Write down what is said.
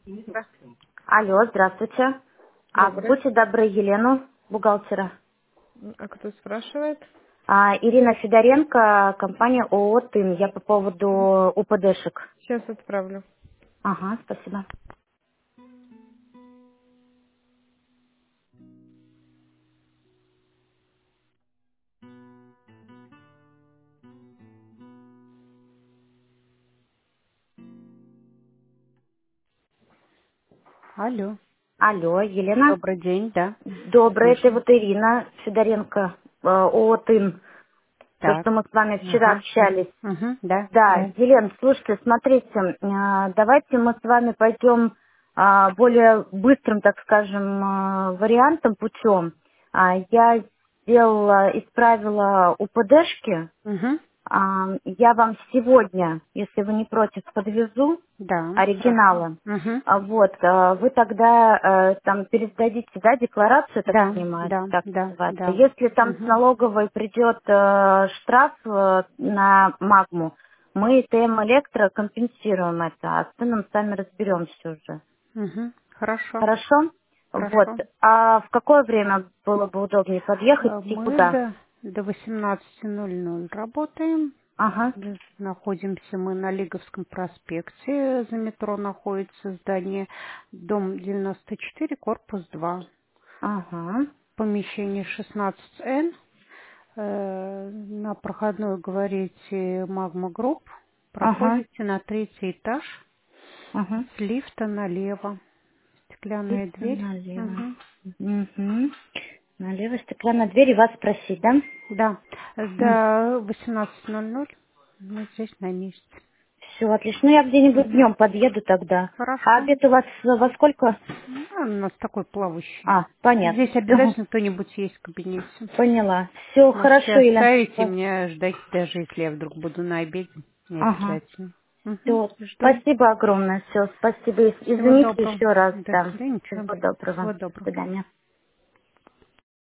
Да. Алло, здравствуйте. Добрый. Будьте добры, Елену, бухгалтера. А кто спрашивает? Ирина Федоренко, компания ООО «Тын». Я по поводу УПДшек. Сейчас отправлю. Ага, спасибо. Алло. Алло, Елена. Добрый день, да. Доброе, это Слушаю. вот Ирина Федоренко, ООО «Тын». То, Так. что мы с вами вчера Ага. общались. Да, Да, да. Елена, слушайте, смотрите, давайте мы с вами пойдем более быстрым, так скажем, вариантом, путем. Я сделала, исправила УПДшки. Угу. Я вам сегодня, если вы не против, подвезу Да, хорошо. оригиналы. Угу. Вы тогда там пересдадите, да, декларацию, я так Да, понимаю, да, так да, называется. да. Если там с Угу. налоговой придет штраф на магму, мы ТМ Электро компенсируем это, а с ценами сами разберемся уже. Угу. Хорошо, Хорошо? Вот. хорошо. А в какое время было бы удобнее подъехать и Мы куда? до 18:00 работаем. Ага, Находимся мы на Лиговском проспекте. За метро находится здание дом 94, корпус 2. ага, Помещение 16Н. На проходной говорите Магма Групп. ага, Проходите на третий этаж. ага. С лифта налево. Стеклянная Лифта дверь. налево. Мгм. Угу. Налево стеклянная дверь и вас спросить, да? Да, до 18:00 мы здесь на месте. Все, отлично. Ну, я где-нибудь Мгм. днем подъеду тогда. А Хорошо. обед у вас во сколько? У нас такой плавающий. Понятно. Здесь обязательно кто-нибудь есть в кабинете. Поняла. Все, хорошо, Можете Елена. оставить и мне ждать, даже если я вдруг буду на обеде. Не Ага. обязательно. Мгм. Все. Жду. Спасибо огромное. Все, спасибо. Всего Извините доброго. еще раз. Да, Да. да ничего. Всего доброго. Всего До доброго. свидания.